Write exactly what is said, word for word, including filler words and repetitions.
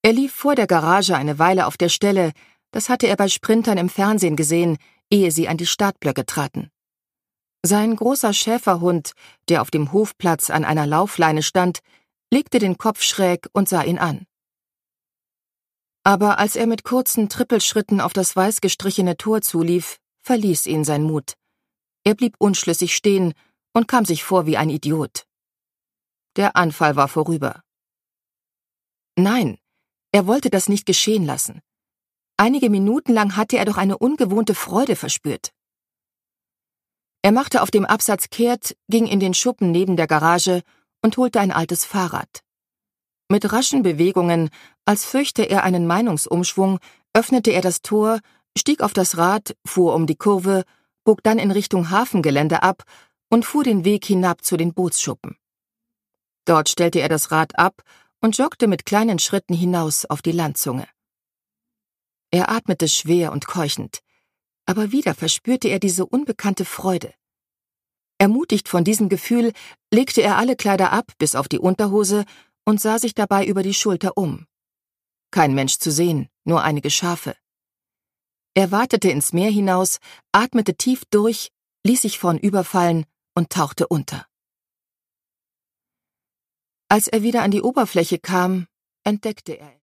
Er lief vor der Garage eine Weile auf der Stelle, das hatte er bei Sprintern im Fernsehen gesehen, ehe sie an die Startblöcke traten. Sein großer Schäferhund, der auf dem Hofplatz an einer Laufleine stand, legte den Kopf schräg und sah ihn an. Aber als er mit kurzen Trippelschritten auf das weiß gestrichene Tor zulief, verließ ihn sein Mut. Er blieb unschlüssig stehen und kam sich vor wie ein Idiot. Der Anfall war vorüber. Nein, er wollte das nicht geschehen lassen. Einige Minuten lang hatte er doch eine ungewohnte Freude verspürt. Er machte auf dem Absatz kehrt, ging in den Schuppen neben der Garage und holte ein altes Fahrrad. Mit raschen Bewegungen, als fürchte er einen Meinungsumschwung, öffnete er das Tor, stieg auf das Rad, fuhr um die Kurve, bog dann in Richtung Hafengelände ab und fuhr den Weg hinab zu den Bootsschuppen. Dort stellte er das Rad ab und joggte mit kleinen Schritten hinaus auf die Landzunge. Er atmete schwer und keuchend, aber wieder verspürte er diese unbekannte Freude. Ermutigt von diesem Gefühl, legte er alle Kleider ab, bis auf die Unterhose, und sah sich dabei über die Schulter um. Kein Mensch zu sehen, nur einige Schafe. Er watete ins Meer hinaus, atmete tief durch, ließ sich vornüberfallen und tauchte unter. Als er wieder an die Oberfläche kam, entdeckte er